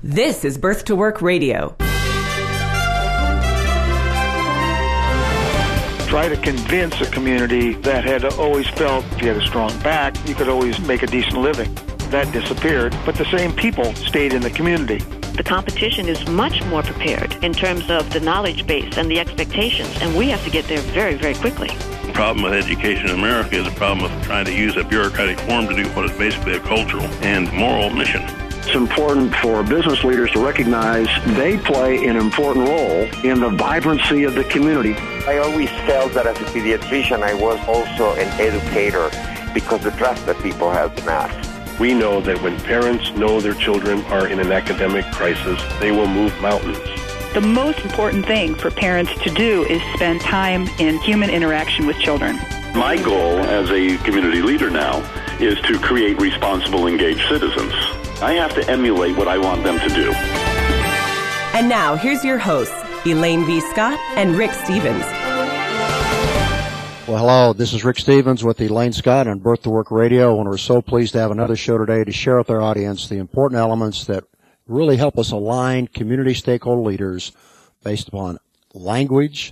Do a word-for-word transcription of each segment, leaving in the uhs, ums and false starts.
This is Birth to Work Radio. Try to convince a community that had always felt if you had a strong back, you could always make a decent living. That disappeared, but the same people stayed in the community. The competition is much more prepared in terms of the knowledge base and the expectations, and we have to get there very, very quickly. The problem with education in America is a problem of trying to use a bureaucratic form to do what is basically a cultural and moral mission. It's important for business leaders to recognize they play an important role in the vibrancy of the community. I always felt that as a pediatrician, I was also an educator because the trust that people have in us. We know that when parents know their children are in an academic crisis, they will move mountains. The most important thing for parents to do is spend time in human interaction with children. My goal as a community leader now is to create responsible, engaged citizens. I have to emulate what I want them to do. And now, here's your hosts, Elaine V. Scott and Rick Stevens. Well, hello, this is Rick Stevens with Elaine Scott on Birth to Work Radio, and we're so pleased to have another show today to share with our audience the important elements that really help us align community stakeholder leaders based upon language,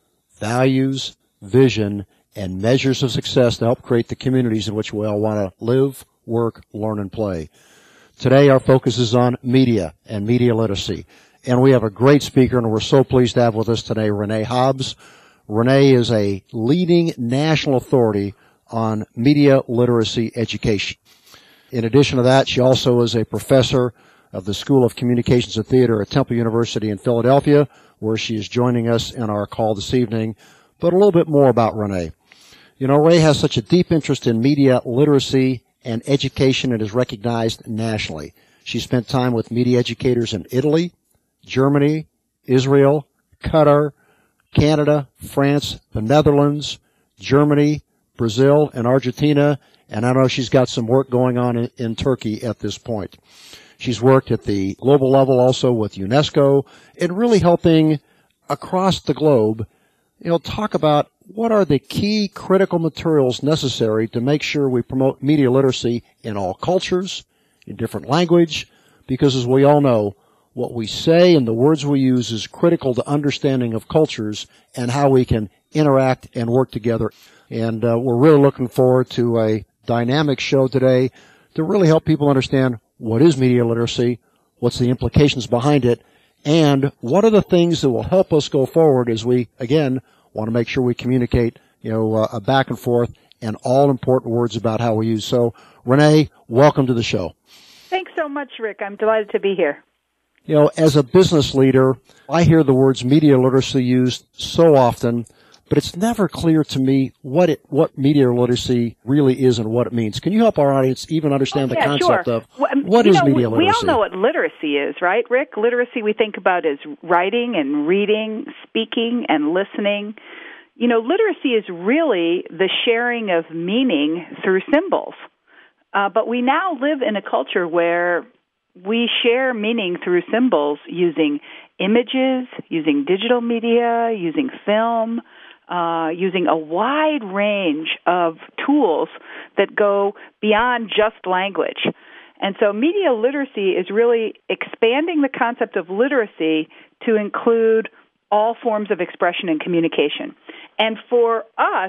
values, vision, and measures of success to help create the communities in which we all want to live, work, learn, and play. Today, our focus is on media and media literacy, and we have a great speaker, and we're so pleased to have with us today Renee Hobbs. Renee is a leading national authority on media literacy education. In addition to that, she also is a professor of the School of Communications and Theater at Temple University in Philadelphia, where she is joining us in our call this evening. But a little bit more about Renee. You know, Renee has such a deep interest in media literacy and education and is recognized nationally. She spent time with media educators in Italy, Germany, Israel, Qatar, Canada, France, the Netherlands, Germany, Brazil, and Argentina, and I know she's got some work going on in, in Turkey at this point. She's worked at the global level also with UNESCO and really helping across the globe, you know, talk about what are the key critical materials necessary to make sure we promote media literacy in all cultures, in different language, because as we all know, what we say and the words we use is critical to understanding of cultures and how we can interact and work together. And uh, we're really looking forward to a dynamic show today to really help people understand what is media literacy, what's the implications behind it, and what are the things that will help us go forward as we, again, want to make sure we communicate, you know, uh, a back and forth and all important words about how we use. So, Renee, welcome to the show. Thanks so much, Rick. I'm delighted to be here. You know, as a business leader, I hear the words media literacy used so often, but it's never clear to me what it, what media literacy really is and what it means. Can you help our audience even understand oh, yeah, the concept sure. of well, what is know, media we, literacy? We all know what literacy is, right, Rick? Literacy we think about as writing and reading, speaking and listening. You know, literacy is really the sharing of meaning through symbols. Uh, but we now live in a culture where we share meaning through symbols using images, using digital media, using film, uh, using a wide range of tools that go beyond just language. And so media literacy is really expanding the concept of literacy to include all forms of expression and communication. And for us,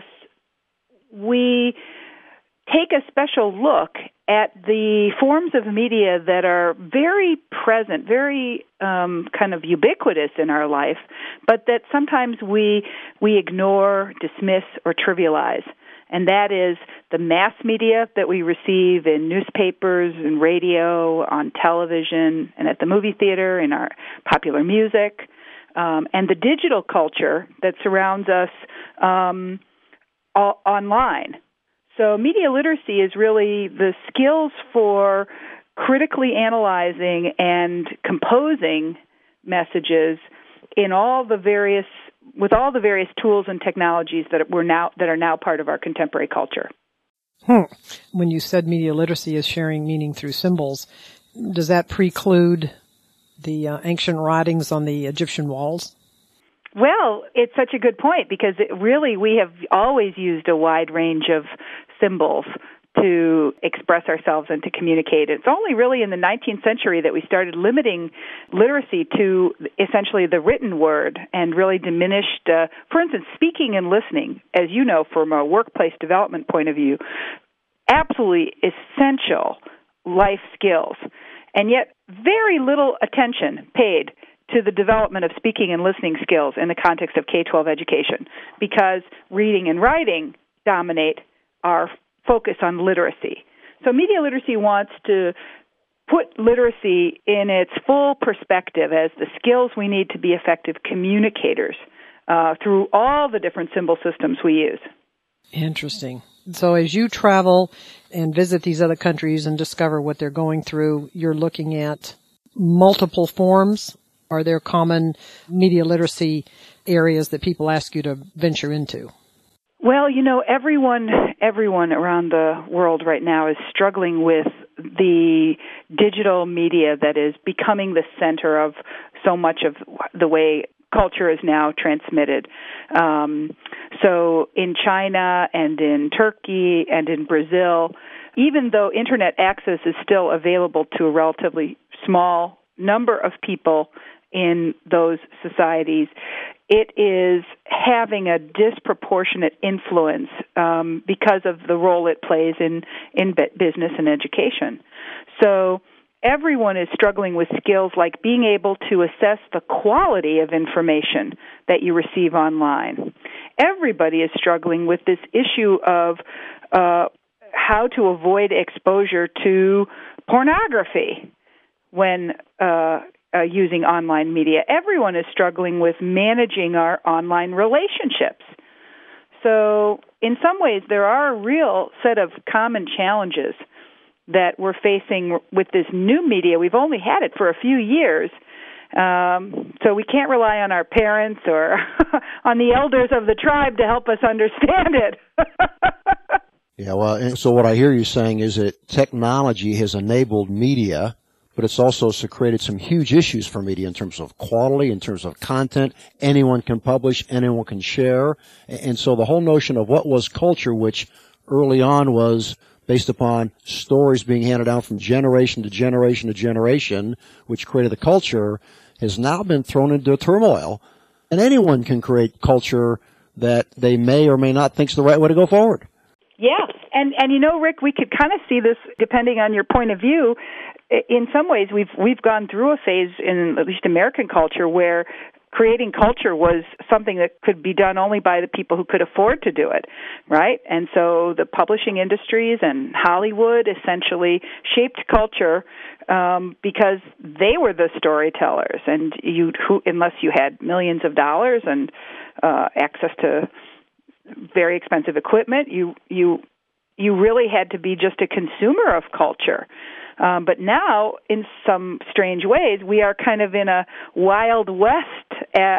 we take a special look at the forms of media that are very present, very um, kind of ubiquitous in our life, but that sometimes we we ignore, dismiss, or trivialize. And that is the mass media that we receive in newspapers and radio, on television, and at the movie theater, in our popular music, um, and the digital culture that surrounds us um, all, online. So media literacy is really the skills for critically analyzing and composing messages in all the various with all the various tools and technologies that we're now that are now part of our contemporary culture. Hmm. When you said media literacy is sharing meaning through symbols, does that preclude the uh, ancient writings on the Egyptian walls? Well, it's such a good point because it really we have always used a wide range of symbols to express ourselves and to communicate. It's only really in the nineteenth century that we started limiting literacy to essentially the written word and really diminished, uh, for instance, speaking and listening, as you know, from a workplace development point of view, absolutely essential life skills. And yet very little attention paid to the development of speaking and listening skills in the context of K twelve education, because reading and writing dominate our focus on literacy. So media literacy wants to put literacy in its full perspective as the skills we need to be effective communicators uh, through all the different symbol systems we use. Interesting. So as you travel and visit these other countries and discover what they're going through, you're looking at multiple forms. Are there common media literacy areas that people ask you to venture into? Well, you know, everyone everyone around the world right now is struggling with the digital media that is becoming the center of so much of the way culture is now transmitted. Um, so in China and in Turkey and in Brazil, even though Internet access is still available to a relatively small number of people in those societies, it is having a disproportionate influence um, because of the role it plays in, in business and education. So everyone is struggling with skills like being able to assess the quality of information that you receive online. Everybody is struggling with this issue of uh, how to avoid exposure to pornography when uh, uh, using online media. Everyone is struggling with managing our online relationships. So in some ways, there are a real set of common challenges that we're facing with this new media. We've only had it for a few years, um, so we can't rely on our parents or on the elders of the tribe to help us understand it. Yeah, well, and so what I hear you saying is that technology has enabled media, but it's also created some huge issues for media in terms of quality, in terms of content. Anyone can publish, anyone can share. And so the whole notion of what was culture, which early on was based upon stories being handed down from generation to generation to generation, which created the culture, has now been thrown into turmoil. And anyone can create culture that they may or may not think is the right way to go forward. Yeah, and and you know, Rick, we could kind of see this depending on your point of view. In some ways, we've we've gone through a phase in at least American culture where creating culture was something that could be done only by the people who could afford to do it, right? And so the publishing industries and Hollywood essentially shaped culture um, because they were the storytellers, and you, who, unless you had millions of dollars and uh, access to very expensive equipment, you you you really had to be just a consumer of culture. Um, but now, in some strange ways, we are kind of in a Wild West, uh,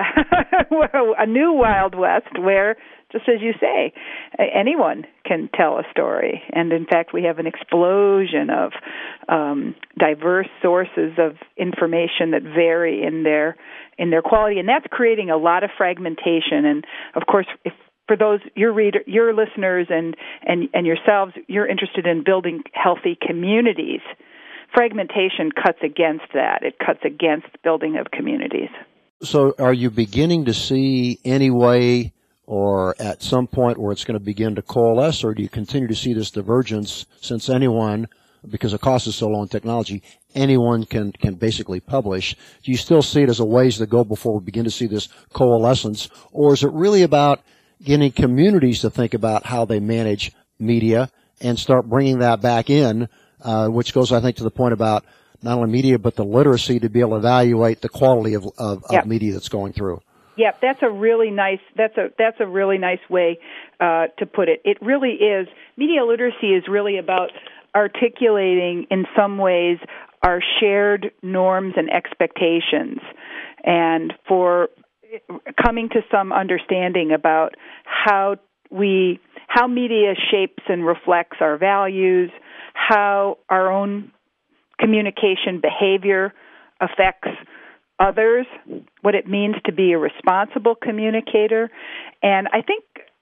a new Wild West, where, just as you say, anyone can tell a story. And in fact, we have an explosion of um, diverse sources of information that vary in their in their quality, and that's creating a lot of fragmentation. And of course, if for those your reader, your listeners, and, and and yourselves, you're interested in building healthy communities. Fragmentation cuts against that. It cuts against building of communities. So are you beginning to see any way or at some point where it's going to begin to coalesce, or do you continue to see this divergence since anyone, because the cost is so low in technology, anyone can, can basically publish? Do you still see it as a ways to go before we begin to see this coalescence, or is it really about getting communities to think about how they manage media and start bringing that back in, uh, which goes, I think, to the point about not only media but the literacy to be able to evaluate the quality of, of, yep. of media that's going through? Yeah, that's a really nice. That's a that's a really nice way uh, to put it. It really is. Media literacy is really about articulating, in some ways, our shared norms and expectations, and for coming to some understanding about how we how media shapes and reflects our values, how our own communication behavior affects others, what it means to be a responsible communicator. And I think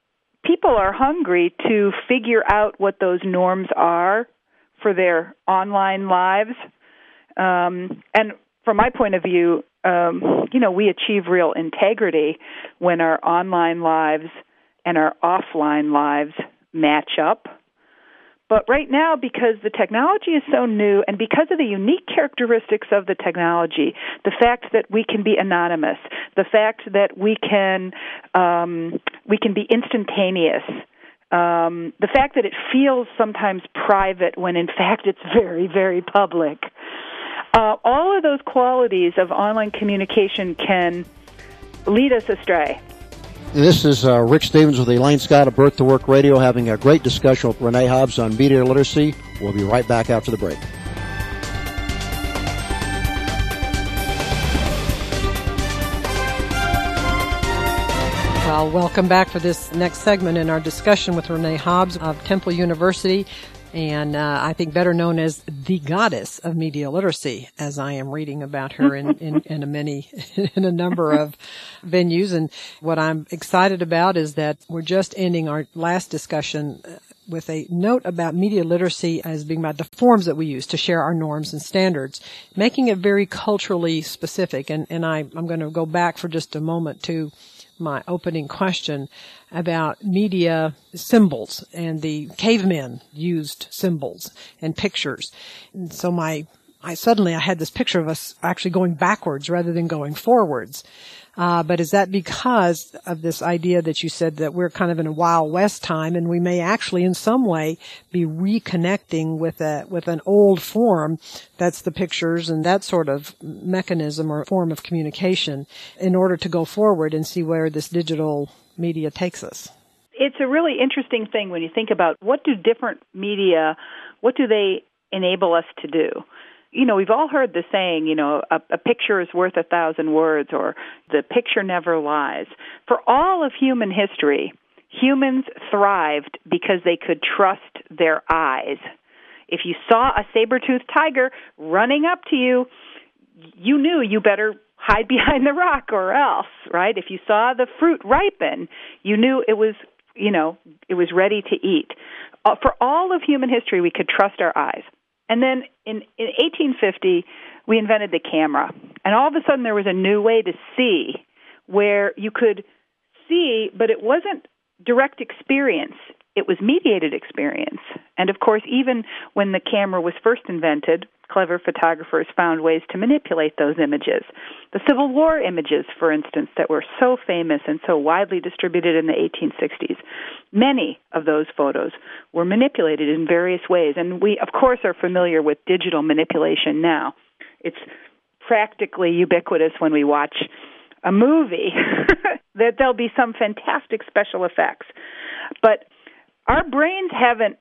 people are hungry to figure out what those norms are for their online lives. Um, and from my point of view, um, you know, we achieve real integrity when our online lives and our offline lives match up. But right now, because the technology is so new and because of the unique characteristics of the technology, the fact that we can be anonymous, the fact that we can um, we can be instantaneous, um, the fact that it feels sometimes private when in fact it's very, very public, uh, all of those qualities of online communication can lead us astray. This is uh, Rick Stevens with Elaine Scott of Birth to Work Radio having a great discussion with Renee Hobbs on media literacy. We'll be right back after the break. Well, welcome back for this next segment in our discussion with Renee Hobbs of Temple University, and uh, I think better known as the goddess of media literacy, as I am reading about her in, in, in a many, in a number of venues. And what I'm excited about is that we're just ending our last discussion with a note about media literacy as being about the forms that we use to share our norms and standards, making it very culturally specific. And, and I, I'm going to go back for just a moment to my opening question about media symbols, and the cavemen used symbols and pictures. And so my, I suddenly I had this picture of us actually going backwards rather than going forwards. Uh, but is that because of this idea that you said that we're kind of in a Wild West time, and we may actually in some way be reconnecting with a, with an old form, that's the pictures and that sort of mechanism or form of communication, in order to go forward and see where this digital media takes us? It's a really interesting thing when you think about what do different media, what do they enable us to do? You know, we've all heard the saying, you know, a, a picture is worth a thousand words, or the picture never lies. For all of human history, humans thrived because they could trust their eyes. If you saw a saber-toothed tiger running up to you, you knew you better hide behind the rock or else, right? If you saw the fruit ripen, you knew it was, you know, it was ready to eat. Uh, for all of human history, we could trust our eyes. And then in, in eighteen fifty, we invented the camera. And all of a sudden there was a new way to see, where you could see, but it wasn't direct experience. It was mediated experience. And of course, even when the camera was first invented, clever photographers found ways to manipulate those images. The Civil War images, for instance, that were so famous and so widely distributed in the eighteen sixties, many of those photos were manipulated in various ways. And we, of course, are familiar with digital manipulation now. It's practically ubiquitous when we watch a movie that there'll be some fantastic special effects. But our brains haven't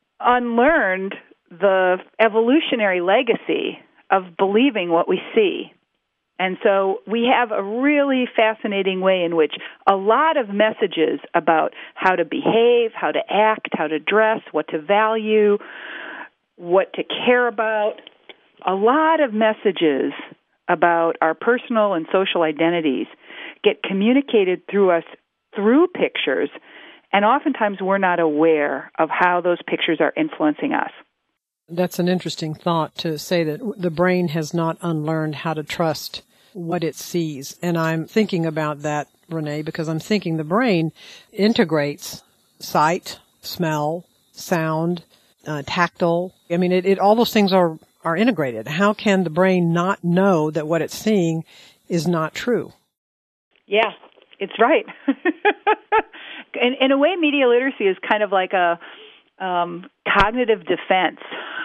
unlearned the evolutionary legacy of believing what we see. And so we have a really fascinating way in which a lot of messages about how to behave, how to act, how to dress, what to value, what to care about, a lot of messages about our personal and social identities get communicated through us through pictures, and oftentimes we're not aware of how those pictures are influencing us. That's an interesting thought, to say that the brain has not unlearned how to trust what it sees. And I'm thinking about that, Renee, because I'm thinking the brain integrates sight, smell, sound, uh, tactile. I mean, it, it all those things are, are integrated. How can the brain not know that what it's seeing is not true? Yeah, it's right. in, in a way, media literacy is kind of like a um, cognitive defense.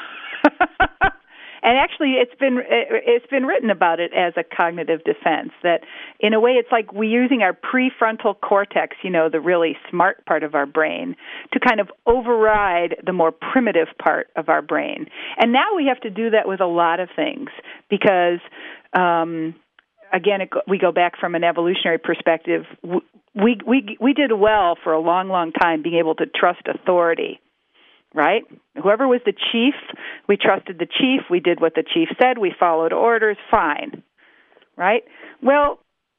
And actually, it's been it's been written about it as a cognitive defense, that in a way it's like we're using our prefrontal cortex, you know, the really smart part of our brain, to kind of override the more primitive part of our brain. And now we have to do that with a lot of things because, um, again, it, we go back from an evolutionary perspective. We, we, we did well for a long, long time being able to trust authority. Right? Whoever was the chief, we trusted the chief. We did what the chief said. We followed orders. Fine. Right? Well,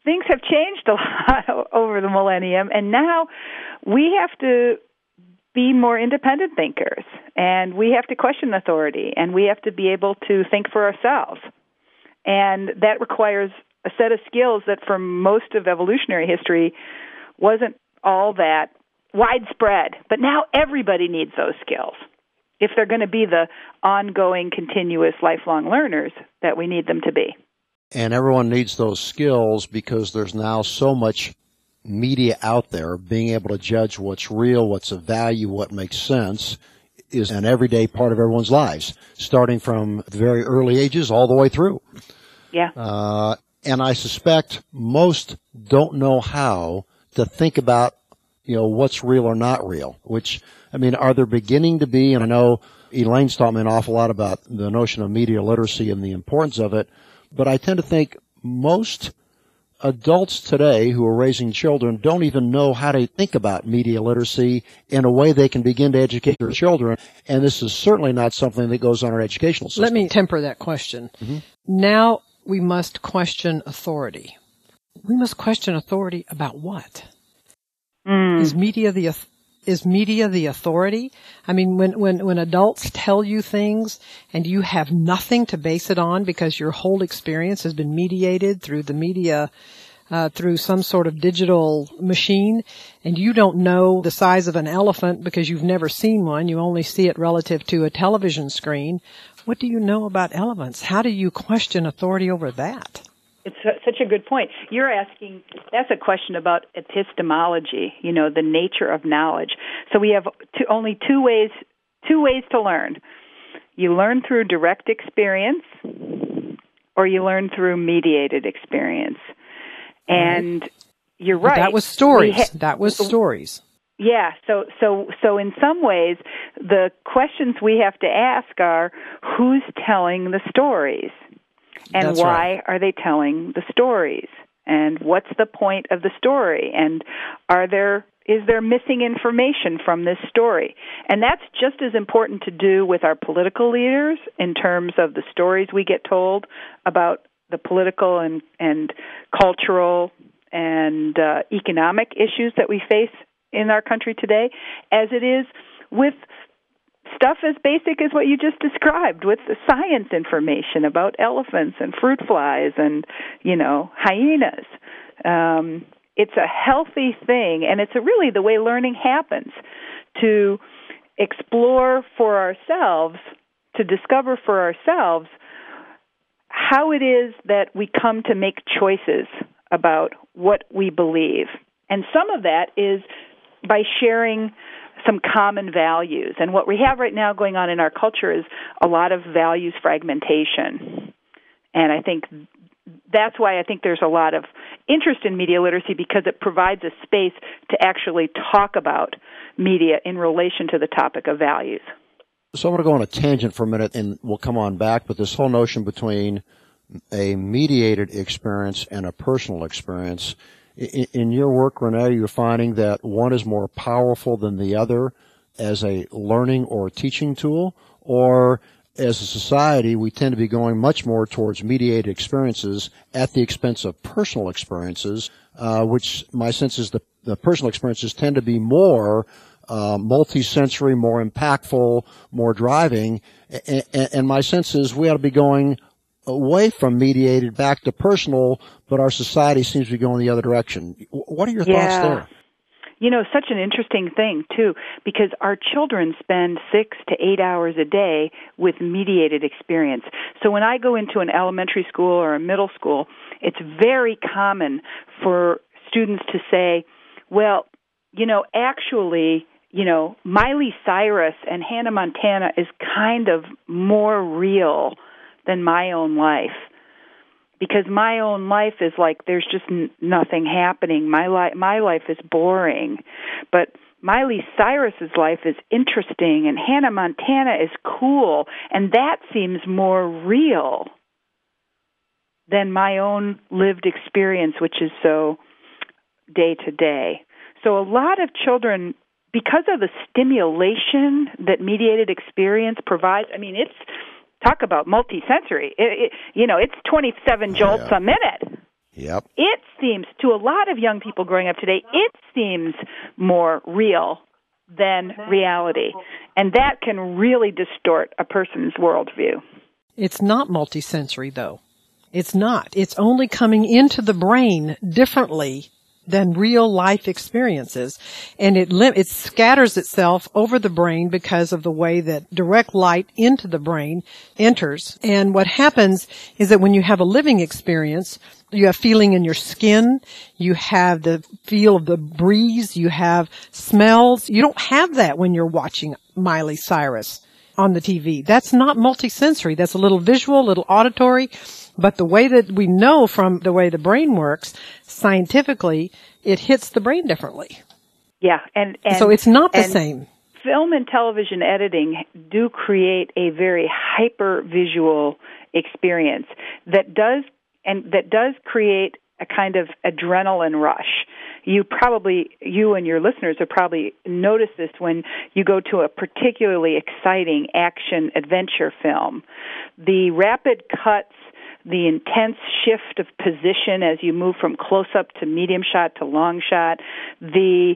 things have changed a lot over the millennium, and now we have to be more independent thinkers, and we have to question authority, and we have to be able to think for ourselves. And that requires a set of skills that for most of evolutionary history wasn't all that widespread. But now everybody needs those skills if they're going to be the ongoing, continuous, lifelong learners that we need them to be. And everyone needs those skills because there's now so much media out there. Being able to judge what's real, what's of value, what makes sense is an everyday part of everyone's lives, starting from very early ages all the way through. Yeah. Uh, and I suspect most don't know how to think about, you know, what's real or not real, which, I mean, are there beginning to be, and I know Elaine's taught me an awful lot about the notion of media literacy and the importance of it, but I tend to think most adults today who are raising children don't even know how to think about media literacy in a way they can begin to educate their children, and this is certainly not something that goes on our educational system. Let me temper that question. Mm-hmm. Now we must question authority. We must question authority about what? Mm. Is media the is media the authority? I mean, when, when, when adults tell you things and you have nothing to base it on because your whole experience has been mediated through the media, uh, through some sort of digital machine, and you don't know the size of an elephant because you've never seen one, you only see it relative to a television screen, what do you know about elephants? How do you question authority over that? It's such a good point. You're asking, that's a question about epistemology, you know, the nature of knowledge. So we have two, only two ways, two ways to learn. You learn through direct experience or you learn through mediated experience. And right. You're right. That was stories. Ha- that was stories. Yeah, so so so in some ways, the questions we have to ask are, who's telling the stories? And That's why right. are they telling the stories? And what's the point of the story? And are there is there missing information from this story? And that's just as important to do with our political leaders in terms of the stories we get told about the political and, and cultural and uh, economic issues that we face in our country today, as it is with stuff as basic as what you just described, with the science information about elephants and fruit flies and, you know, hyenas. Um, it's a healthy thing, and it's a really the way learning happens, to explore for ourselves, to discover for ourselves how it is that we come to make choices about what we believe. And some of that is by sharing some common values. And what we have right now going on in our culture is a lot of values fragmentation. And I think that's why I think there's a lot of interest in media literacy, because it provides a space to actually talk about media in relation to the topic of values. So I'm going to go on a tangent for a minute, and we'll come on back, but this whole notion between a mediated experience and a personal experience, in your work, Renee, you're finding that one is more powerful than the other as a learning or teaching tool, or as a society, we tend to be going much more towards mediated experiences at the expense of personal experiences, uh, which my sense is the, the personal experiences tend to be more uh, multi-sensory, more impactful, more driving, and, and my sense is we ought to be going away from mediated back to personal, but our society seems to be going the other direction. What are your yeah. thoughts there? You know, such an interesting thing, too, because our children spend six to eight hours a day with mediated experience. So when I go into an elementary school or a middle school, it's very common for students to say, well, you know, actually, you know, Miley Cyrus and Hannah Montana is kind of more real than my own life, because my own life is like there's just n- nothing happening. My life, my life is boring, but Miley Cyrus's life is interesting, and Hannah Montana is cool, and that seems more real than my own lived experience, which is so day to day. So a lot of children, because of the stimulation that mediated experience provides, I mean, it's talk about multisensory. It, it, you know, it's twenty-seven jolts yeah. a minute. Yep. It's seems, to a lot of young people growing up today, it seems more real than reality. And that can really distort a person's worldview. It's not multisensory, though. It's not. It's only coming into the brain differently than real life experiences. And it lim- it scatters itself over the brain because of the way that direct light into the brain enters. And what happens is that when you have a living experience, you have feeling in your skin, you have the feel of the breeze, you have smells. You don't have that when you're watching Miley Cyrus on the T V. That's not multisensory. That's a little visual, a little auditory. But the way that we know from the way the brain works, scientifically, it hits the brain differently. Yeah, and, and so it's not the same. Film and television editing do create a very hyper-visual experience that does and that does create a kind of adrenaline rush. You probably, you and your listeners have probably noticed this when you go to a particularly exciting action adventure film. The rapid cuts, the intense shift of position as you move from close-up to medium shot to long shot, the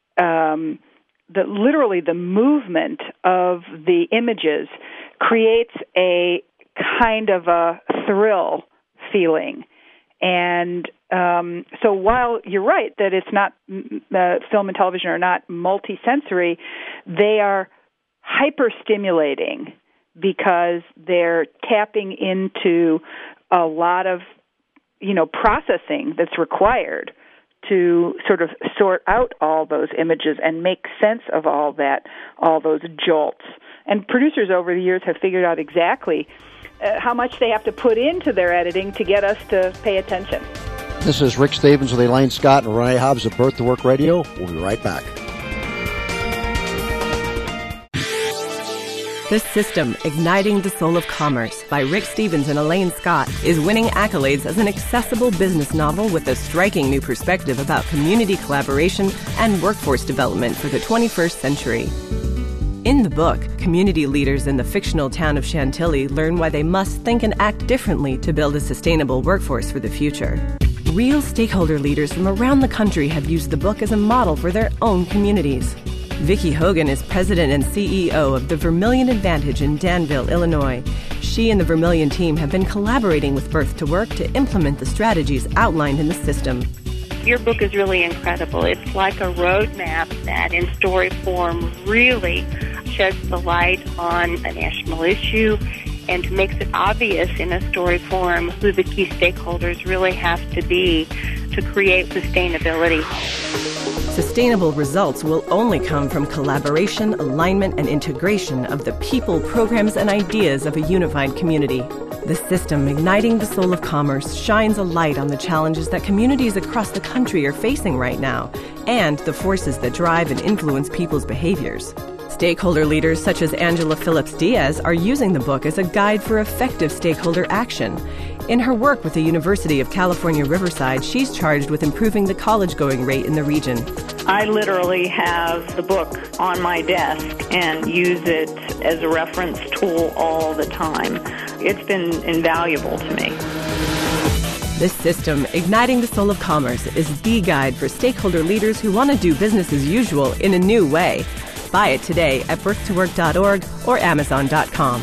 um, the literally the movement of the images creates a kind of a thrill feeling. And um, so while you're right that it's not, uh, film and television are not multisensory, they are hyper-stimulating because they're tapping into a lot of, you know, processing that's required to sort of sort out all those images and make sense of all that, all those jolts. And producers over the years have figured out exactly uh, how much they have to put into their editing to get us to pay attention. This is Rick Stevens with Elaine Scott and Renee Hobbs of Birth to Work Radio. We'll be right back. The System, Igniting the Soul of Commerce by Rick Stevens and Elaine Scott is winning accolades as an accessible business novel with a striking new perspective about community collaboration and workforce development for the twenty-first century. In the book, community leaders in the fictional town of Chantilly learn why they must think and act differently to build a sustainable workforce for the future. Real stakeholder leaders from around the country have used the book as a model for their own communities. Vicki Hogan is president and C E O of the Vermilion Advantage in Danville, Illinois. She and the Vermilion team have been collaborating with Birth to Work to implement the strategies outlined in the system. Your book is really incredible. It's like a roadmap that in story form really sheds the light on a national issue and makes it obvious in a story form who the key stakeholders really have to be to create sustainability. Sustainable results will only come from collaboration, alignment, and integration of the people, programs, and ideas of a unified community. The System, Igniting the Soul of Commerce, shines a light on the challenges that communities across the country are facing right now and the forces that drive and influence people's behaviors. Stakeholder leaders such as Angela Phillips Diaz are using the book as a guide for effective stakeholder action. In her work with the University of California, Riverside, she's charged with improving the college-going rate in the region. I literally have the book on my desk and use it as a reference tool all the time. It's been invaluable to me. This System, Igniting the Soul of Commerce, is the guide for stakeholder leaders who want to do business as usual in a new way. Buy it today at birth to work dot org or amazon dot com.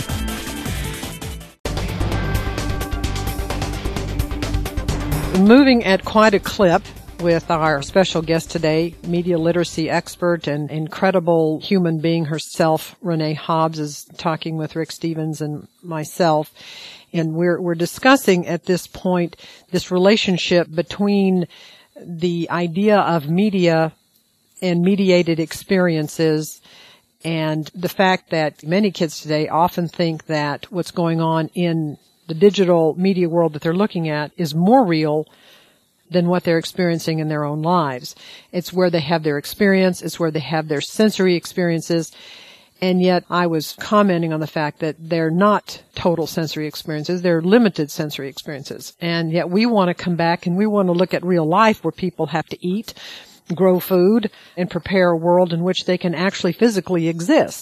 Moving at quite a clip with our special guest today, media literacy expert and incredible human being herself, Renee Hobbs, is talking with Rick Stevens and myself. And we're, we're discussing at this point this relationship between the idea of media and mediated experiences and the fact that many kids today often think that what's going on in the digital media world that they're looking at is more real than what they're experiencing in their own lives. It's where they have their experience. It's where they have their sensory experiences. And yet I was commenting on the fact that they're not total sensory experiences. They're limited sensory experiences. And yet we want to come back and we want to look at real life where people have to eat, grow food, and prepare a world in which they can actually physically exist.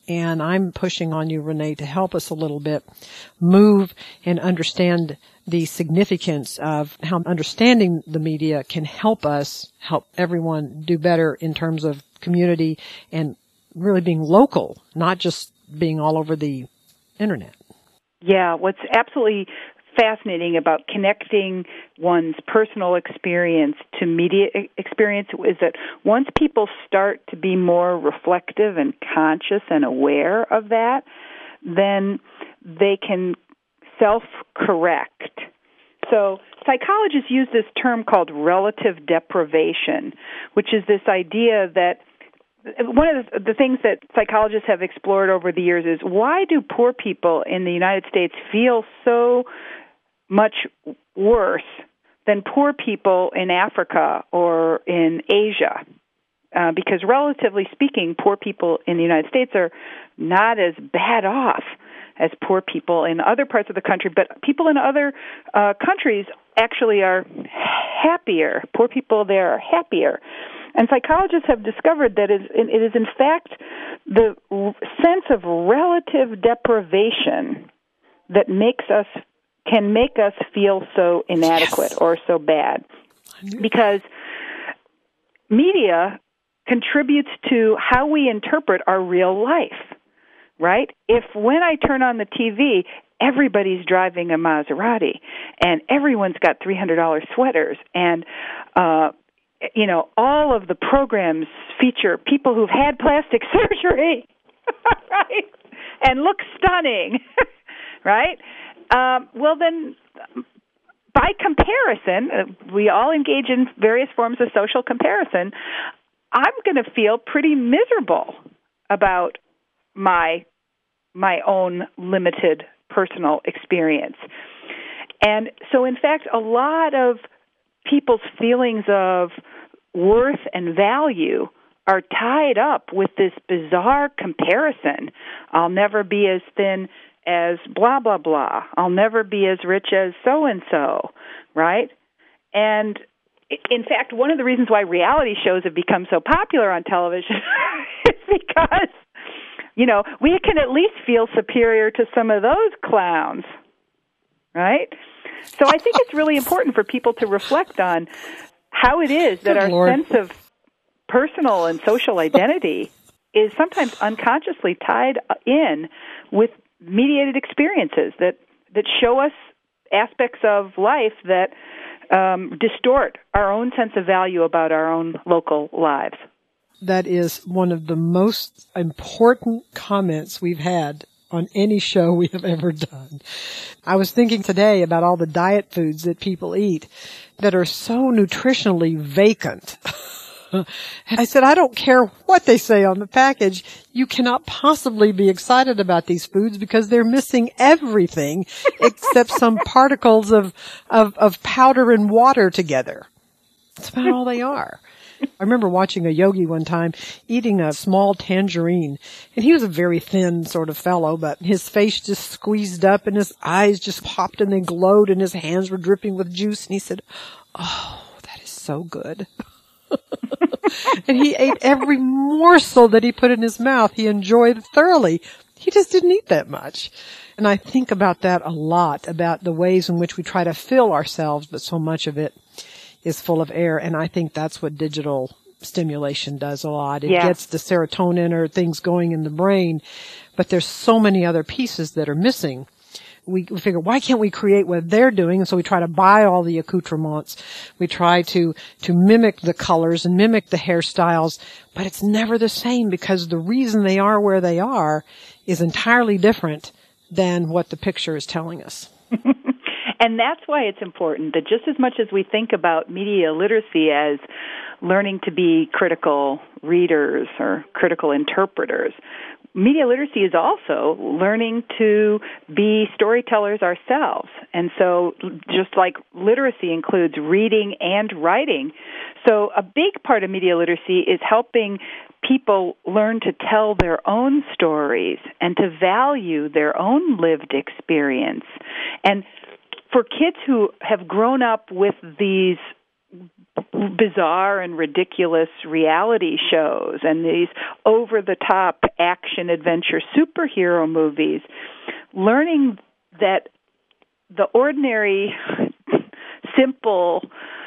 And I'm pushing on you, Renee, to help us a little bit move and understand the significance of how understanding the media can help us, help everyone do better in terms of community and really being local, not just being all over the internet. Yeah, what's absolutely fascinating about connecting one's personal experience to media experience is that once people start to be more reflective and conscious and aware of that, then they can self-correct. So psychologists use this term called relative deprivation, which is this idea that one of the, the things that psychologists have explored over the years is why do poor people in the United States feel so much worse than poor people in Africa or in Asia? Uh, because relatively speaking, poor people in the United States are not as bad off as poor people in other parts of the country, but people in other uh, countries actually are happier. Poor people there are happier. And psychologists have discovered that it is in fact the sense of relative deprivation that makes us can make us feel so inadequate yes. or so bad. Because media contributes to how we interpret our real life, right? If when I turn on the T V, everybody's driving a Maserati and everyone's got three hundred dollars sweaters and, uh, you know, all of the programs feature people who've had plastic surgery, right? And look stunning, right? Um, well, then, by comparison, uh, we all engage in various forms of social comparison. I'm going to feel pretty miserable about my my own limited personal experience. And so, in fact, a lot of people's feelings of worth and value are tied up with this bizarre comparison. I'll never be as thin as blah, blah, blah. I'll never be as rich as so-and-so, right? And in fact, one of the reasons why reality shows have become so popular on television is because, you know, we can at least feel superior to some of those clowns, right? So I think it's really important for people to reflect on how it is that Good our Lord. sense of personal and social identity is sometimes unconsciously tied in with mediated experiences that, that show us aspects of life that um, distort our own sense of value about our own local lives. That is one of the most important comments we've had on any show we have ever done. I was thinking today about all the diet foods that people eat that are so nutritionally vacant. And I said, I don't care what they say on the package. You cannot possibly be excited about these foods because they're missing everything except some particles of, of, of powder and water together. That's about all they are. I remember watching a yogi one time eating a small tangerine, and he was a very thin sort of fellow, but his face just squeezed up and his eyes just popped and they glowed and his hands were dripping with juice, and he said, oh, that is so good. And he ate every morsel that he put in his mouth. He enjoyed thoroughly. He just didn't eat that much. And I think about that a lot, about the ways in which we try to fill ourselves, but so much of it is full of air. And I think that's what digital stimulation does a lot. It yeah. gets the serotonin or things going in the brain, but there's so many other pieces that are missing. We, we figure, why can't we create what they're doing? And so we try to buy all the accoutrements. We try to, to mimic the colors and mimic the hairstyles, but it's never the same because the reason they are where they are is entirely different than what the picture is telling us. And that's why it's important that just as much as we think about media literacy as learning to be critical readers or critical interpreters, media literacy is also learning to be storytellers ourselves. And so just like literacy includes reading and writing, so a big part of media literacy is helping people learn to tell their own stories and to value their own lived experience. And for kids who have grown up with these bizarre and ridiculous reality shows and these over-the-top action-adventure superhero movies, learning that the ordinary, simple,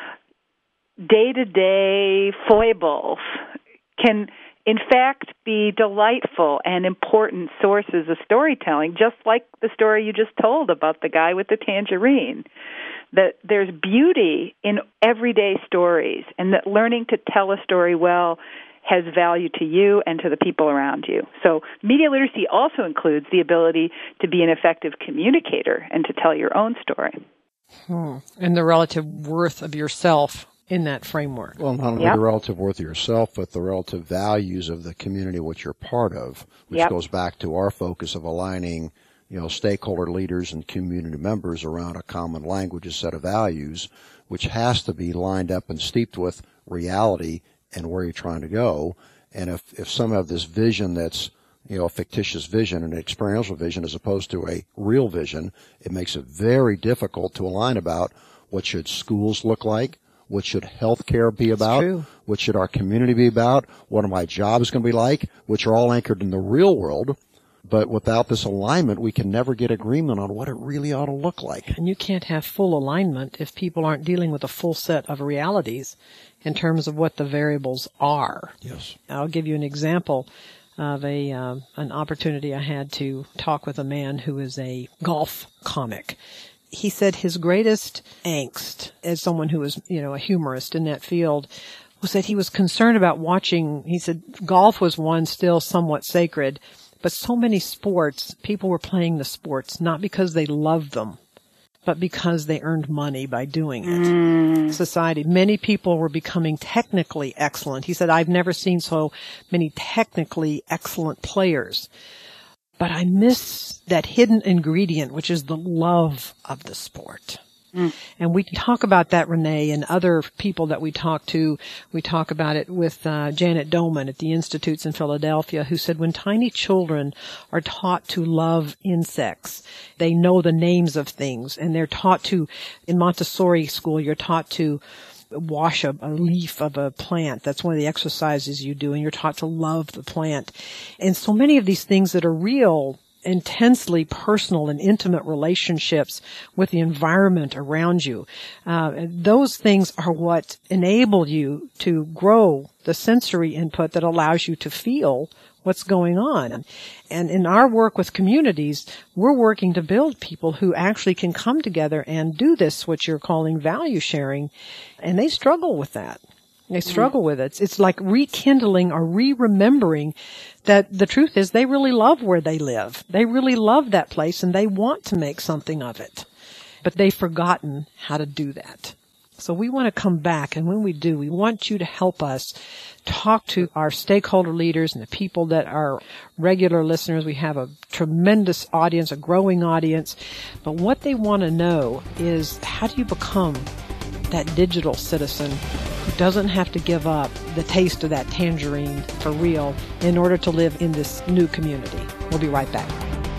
day-to-day foibles can, in fact, be delightful and important sources of storytelling, just like the story you just told about the guy with the tangerine. That there's beauty in everyday stories, and that learning to tell a story well has value to you and to the people around you. So media literacy also includes the ability to be an effective communicator and to tell your own story. Hmm. And the relative worth of yourself in that framework. Well, not only yep. the relative worth of yourself, but the relative values of the community which you're part of, which yep. goes back to our focus of aligning, you know, stakeholder leaders and community members around a common language, a set of values, which has to be lined up and steeped with reality and where you're trying to go. And if, if some have this vision that's, you know, a fictitious vision, an experiential vision, as opposed to a real vision, it makes it very difficult to align about what should schools look like, what should healthcare be about, what should our community be about, what are my jobs going to be like, which are all anchored in the real world. But without this alignment, we can never get agreement on what it really ought to look like. And you can't have full alignment if people aren't dealing with a full set of realities in terms of what the variables are. Yes. I'll give you an example of a uh, an opportunity I had to talk with a man who is a golf comic. He said his greatest angst as someone who was, you know, a humorist in that field was that he was concerned about watching. He said golf was one still somewhat sacred, but so many sports, people were playing the sports not because they loved them, but because they earned money by doing it. Mm. Society, many people were becoming technically excellent. He said, I've never seen so many technically excellent players. But I miss that hidden ingredient, which is the love of the sport. Mm. And we talk about that, Renee, and other people that we talk to. We talk about it with uh, Janet Doman at the Institutes in Philadelphia, who said when tiny children are taught to love insects, they know the names of things, and they're taught to, in Montessori school, you're taught to wash a, a leaf of a plant. That's one of the exercises you do, and you're taught to love the plant. And so many of these things that are real, intensely personal and intimate relationships with the environment around you, uh, those things are what enable you to grow the sensory input that allows you to feel what's going on. And in our work with communities, we're working to build people who actually can come together and do this, what you're calling value sharing, and they struggle with that. They struggle mm. with it. It's like rekindling or re-remembering that the truth is they really love where they live. They really love that place, and they want to make something of it. But they've forgotten how to do that. So we want to come back, and when we do, we want you to help us talk to our stakeholder leaders and the people that are regular listeners. We have a tremendous audience, a growing audience. But what they want to know is, how do you become that digital citizen who doesn't have to give up the taste of that tangerine for real in order to live in this new community? We'll be right back.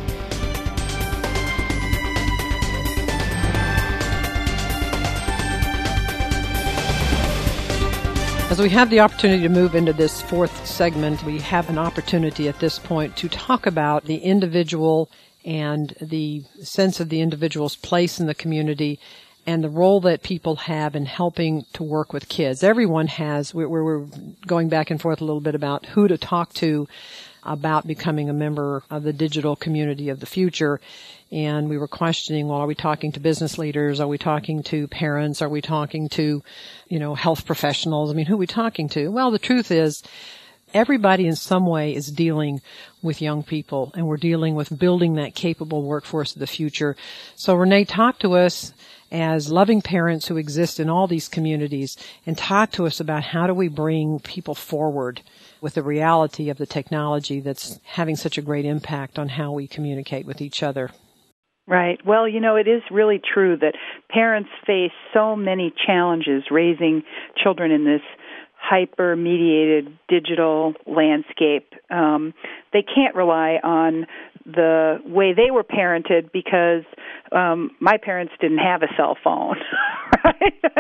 As we have the opportunity to move into this fourth segment, we have an opportunity at this point to talk about the individual and the sense of the individual's place in the community and the role that people have in helping to work with kids. Everyone has, we're, we're going back and forth a little bit about who to talk to about becoming a member of the digital community of the future. And we were questioning, well, are we talking to business leaders? Are we talking to parents? Are we talking to, you know, health professionals? I mean, who are we talking to? Well, the truth is, everybody in some way is dealing with young people, and we're dealing with building that capable workforce of the future. So, Renee, talk to us as loving parents who exist in all these communities, and talk to us about how do we bring people forward with the reality of the technology that's having such a great impact on how we communicate with each other. Right. Well, you know, it is really true that parents face so many challenges raising children in this hyper-mediated digital landscape. Um, they can't rely on the way they were parented because um, my parents didn't have a cell phone, right? And so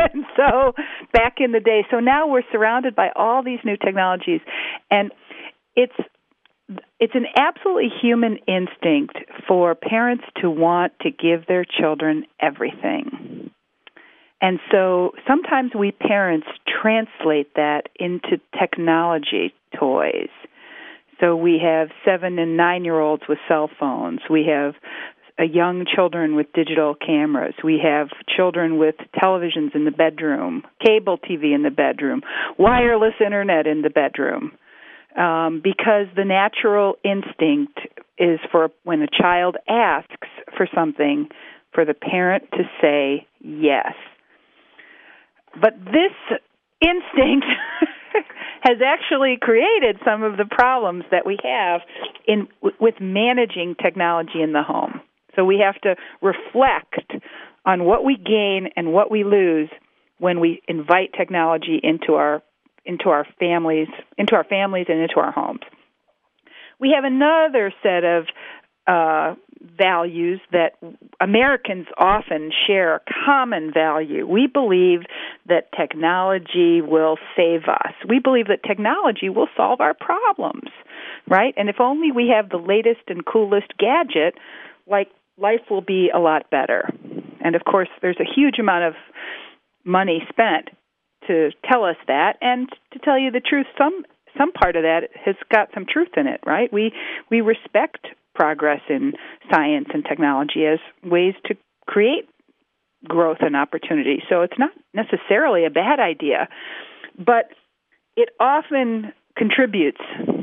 so back in the day. So now we're surrounded by all these new technologies, and it's it's an absolutely human instinct for parents to want to give their children everything. And so sometimes we parents translate that into technology toys. So we have seven and nine-year-olds with cell phones. We have uh, young children with digital cameras. We have children with televisions in the bedroom, cable T V in the bedroom, wireless internet in the bedroom. Um, because the natural instinct is for when a child asks for something, for the parent to say yes. But this instinct has actually created some of the problems that we have in with managing technology in the home. So we have to reflect on what we gain and what we lose when we invite technology into our into our families, into our families and into our homes. We have another set of uh, values that Americans often share a common value. We believe that technology will save us. We believe that technology will solve our problems, right? And if only we have the latest and coolest gadget, like life will be a lot better. And of course, there's a huge amount of money spent to tell us that, and to tell you the truth, some some part of that has got some truth in it, right? We we respect progress in science and technology as ways to create growth and opportunity. So it's not necessarily a bad idea, but it often contributes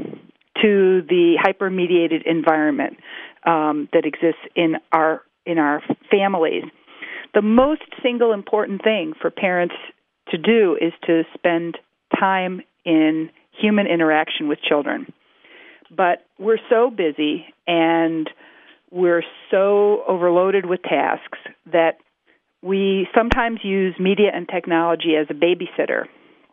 to the hyper-mediated environment um, that exists in our in our families. The most single important thing for parents to do is to spend time in human interaction with children. But we're so busy and we're so overloaded with tasks that we sometimes use media and technology as a babysitter.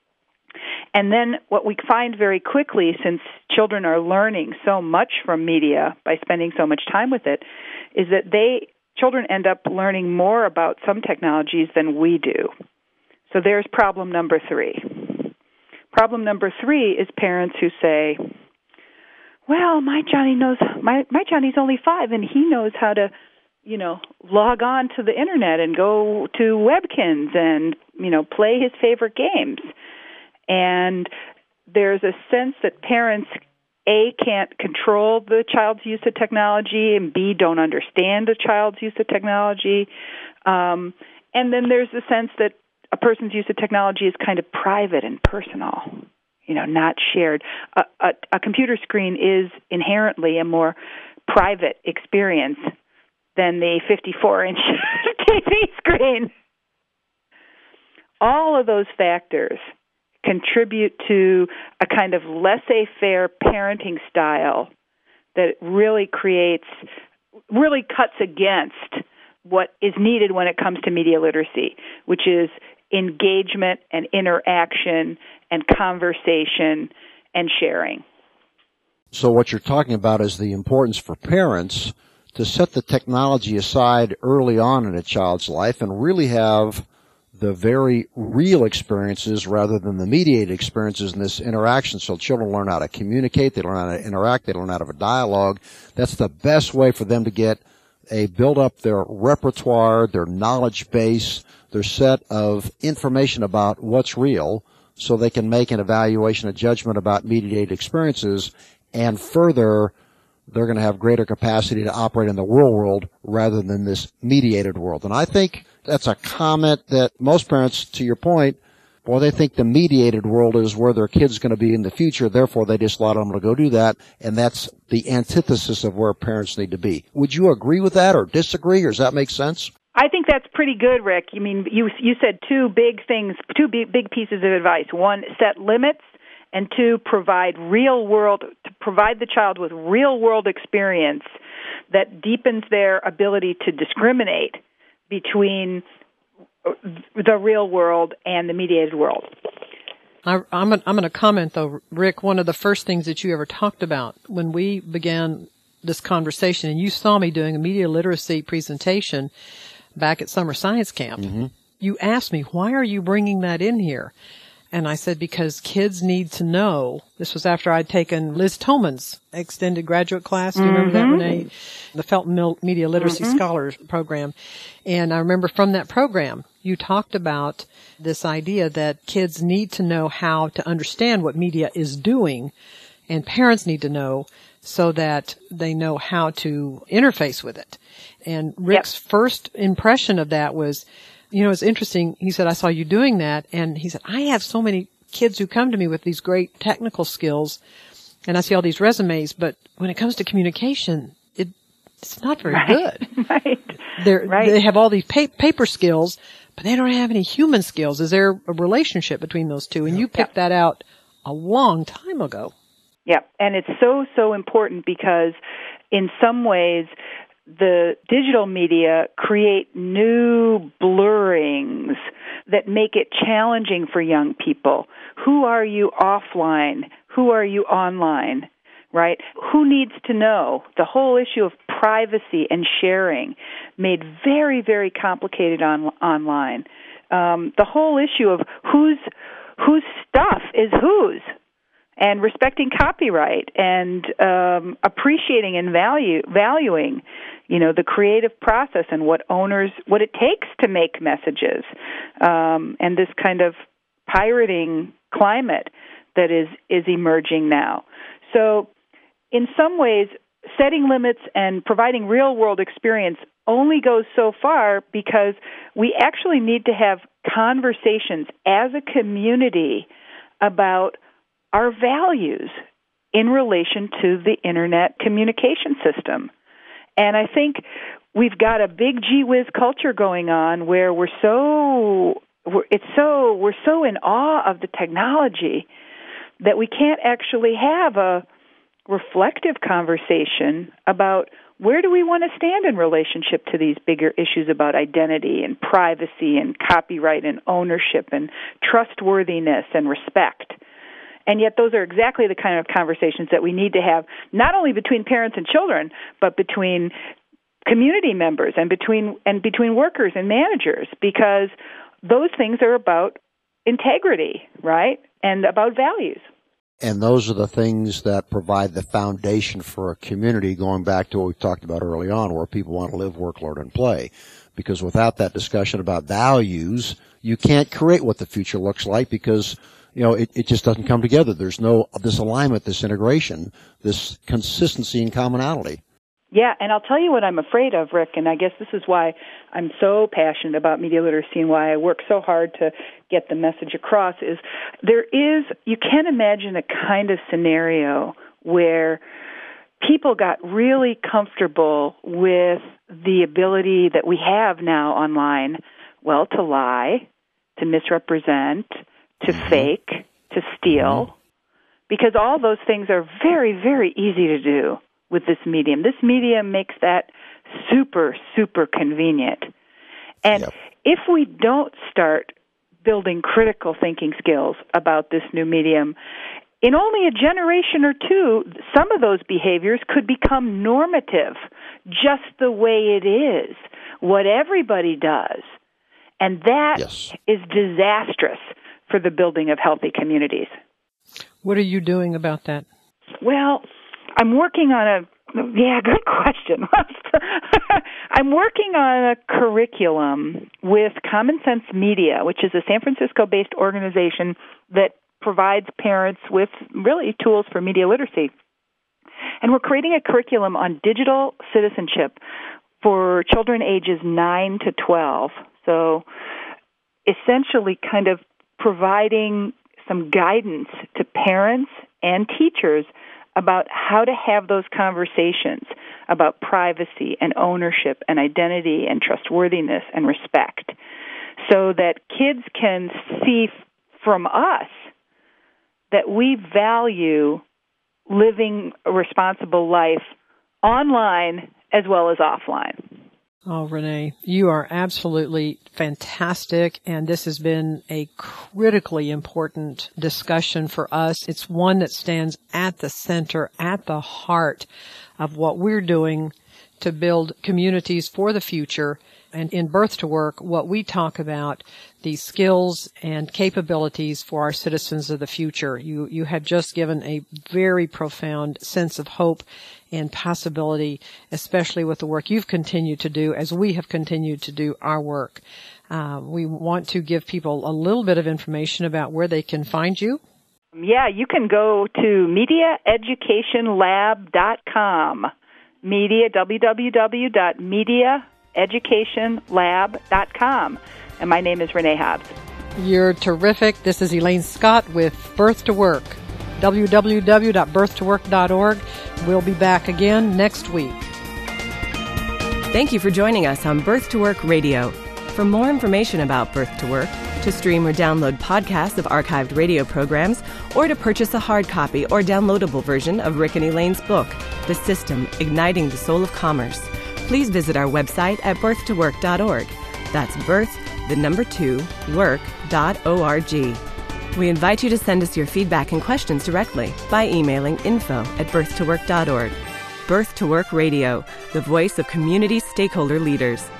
And then what we find very quickly, since children are learning so much from media by spending so much time with it, is that they children end up learning more about some technologies than we do. So there's problem number three. Problem number three is parents who say, well, my Johnny knows, my, my Johnny's only five, and he knows how to, you know, log on to the internet and go to Webkinz and, you know, play his favorite games. And there's a sense that parents, A, can't control the child's use of technology, and B, don't understand the child's use of technology. Um, and then there's the sense that a person's use of technology is kind of private and personal, you know, not shared. A, a, a computer screen is inherently a more private experience than the fifty-four inch T V screen. All of those factors contribute to a kind of laissez-faire parenting style that really creates, really cuts against what is needed when it comes to media literacy, which is engagement and interaction and conversation and sharing. So what you're talking about is the importance for parents to set the technology aside early on in a child's life and really have the very real experiences rather than the mediated experiences in this interaction. So children learn how to communicate, they learn how to interact, they learn how to have a dialogue. That's the best way for them to get a build up their repertoire, their knowledge base, their set of information about what's real, so they can make an evaluation, a judgment about mediated experiences, and further, they're going to have greater capacity to operate in the real world rather than this mediated world. And I think that's a comment that most parents, to your point, well, they think the mediated world is where their kid's going to be in the future, therefore they just allow them to go do that, and that's the antithesis of where parents need to be. Would you agree with that or disagree, or does that make sense? I think that's pretty good, Rick. I mean, you you said two big things, two big, big pieces of advice. One, set limits, and two, provide real world, to provide the child with real world experience that deepens their ability to discriminate between the real world and the mediated world. I, I'm I'm going to comment though, Rick. One of the first things that you ever talked about when we began this conversation, and you saw me doing a media literacy presentation back at Summer Science Camp. Mm-hmm. you asked me, why are you bringing that in here? And I said, because kids need to know. This was after I'd taken Liz Tolman's extended graduate class. Do you remember Mm-hmm. that, Renee? The Felton Media Literacy Mm-hmm. Scholars Program. And I remember from that program, you talked about this idea that kids need to know how to understand what media is doing, and parents need to know so that they know how to interface with it. And Rick's yep. first impression of that was, you know, it's interesting. He said, I saw you doing that. And he said, I have so many kids who come to me with these great technical skills, and I see all these resumes, but when it comes to communication, it, it's not very right. good. Right. They're, right. They have all these pa- paper skills, but they don't have any human skills. Is there a relationship between those two? And you picked yeah. that out a long time ago. Yeah, and it's so, so important because in some ways the digital media create new blurrings that make it challenging for young people. Who are you offline? Who are you online? Right? Who needs to know? The whole issue of privacy and sharing made very, very complicated on, online. Um, the whole issue of whose whose stuff is whose, and respecting copyright and um, appreciating and value valuing, you know, the creative process and what owners what it takes to make messages, um, and this kind of pirating climate that is is emerging now. So, in some ways, setting limits and providing real-world experience only goes so far because we actually need to have conversations as a community about our values in relation to the Internet communication system. And I think we've got a big gee whiz culture going on where we're so we're, it's so we're so in awe of the technology that we can't actually have a reflective conversation about where do we want to stand in relationship to these bigger issues about identity and privacy and copyright and ownership and trustworthiness and respect. And yet those are exactly the kind of conversations that we need to have, not only between parents and children, but between community members and between and between workers and managers, because those things are about integrity, right, and about values. And those are the things that provide the foundation for a community, going back to what we talked about early on, where people want to live, work, learn, and play. Because without that discussion about values, you can't create what the future looks like because, you know, it, it just doesn't come together. There's no this alignment, this integration, this consistency and commonality. Yeah, and I'll tell you what I'm afraid of, Rick, and I guess this is why I'm so passionate about media literacy and why I work so hard to get the message across, is there is, you can imagine a kind of scenario where people got really comfortable with the ability that we have now online, well, to lie, to misrepresent, to mm-hmm. fake, to steal, mm-hmm. because all those things are very, very easy to do with this medium. This medium makes that super, super convenient. And yep. if we don't start building critical thinking skills about this new medium, in only a generation or two, some of those behaviors could become normative, just the way it is, what everybody does. And that yes. is disastrous for the building of healthy communities. What are you doing about that? Well, I'm working on a, yeah, good question. I'm working on a curriculum with Common Sense Media, which is a San Francisco-based organization that provides parents with really tools for media literacy. And we're creating a curriculum on digital citizenship for children ages nine to twelve. So essentially kind of providing some guidance to parents and teachers about how to have those conversations about privacy and ownership and identity and trustworthiness and respect, so that kids can see from us that we value living a responsible life online as well as offline. Oh, Renee, you are absolutely fantastic, and this has been a critically important discussion for us. It's one that stands at the center, at the heart of what we're doing to build communities for the future And in Birth to Work, what we talk about, the skills and capabilities for our citizens of the future. You, you have just given a very profound sense of hope and possibility, especially with the work you've continued to do as we have continued to do our work. Uh, we want to give people a little bit of information about where they can find you. Yeah, you can go to media education lab dot com. Media, w w w dot media education lab dot com. And my name is Renee Hobbs. You're terrific. This is Elaine Scott with Birth to Work. w w w dot birth to work dot org. We'll be back again next week. Thank you for joining us on Birth to Work Radio. For more information about Birth to Work, to stream or download podcasts of archived radio programs, or to purchase a hard copy or downloadable version of Rick and Elaine's book, The System, Igniting the Soul of Commerce, please visit our website at birth to work dot org. That's birth, the number two, work dot org. We invite you to send us your feedback and questions directly by emailing info at birth to work dot org. Birth to Work Radio, the voice of community stakeholder leaders.